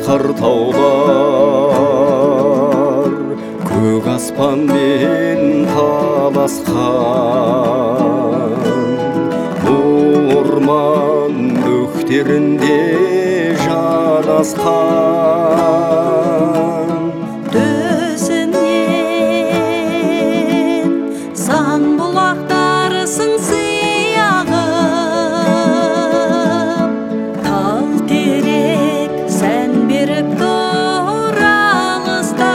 таулар көк аспанмен таласқан, орман бөктерінде жарасқан. Төсінен сан бұлақтар сыңсый ағып, тал терек сән беріп тұр аңызда.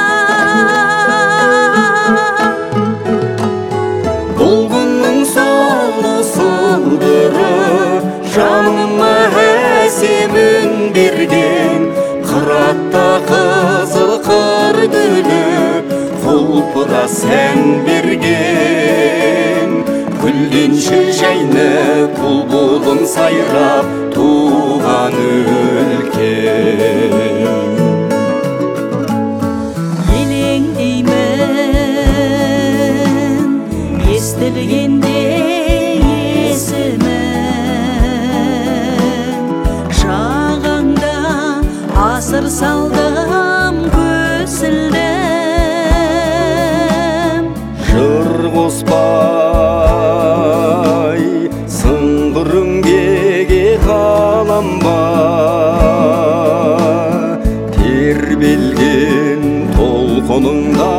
Бұлғынның солы сылдыры жаныма әсемін берген, қыратта қызыл қыр гүлі құлпыра сән берген. Гүлденші жайнап бұлбұлым сайрап туған өлкем. Елеңдеймін естілгенде есімін, жағаңда асыр салдым көсілдім. Жыр қоспай сыңғырыңгеге қаламба, тербелген толқыныңда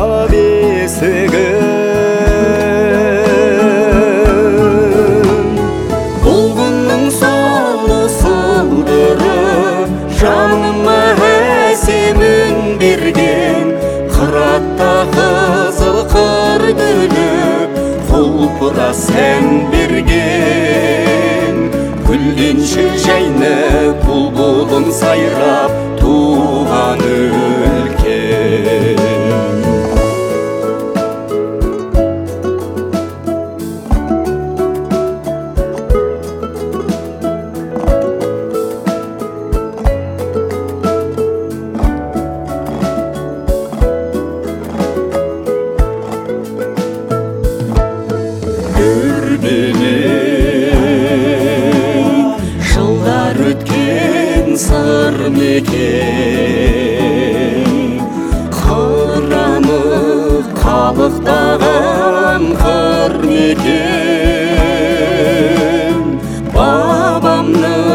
бесігім. Бұлғынның солы сылдыры жаныма әсемін берген, қыратта қызыл қыр гүлі құлпыра сән берген. Гүлденші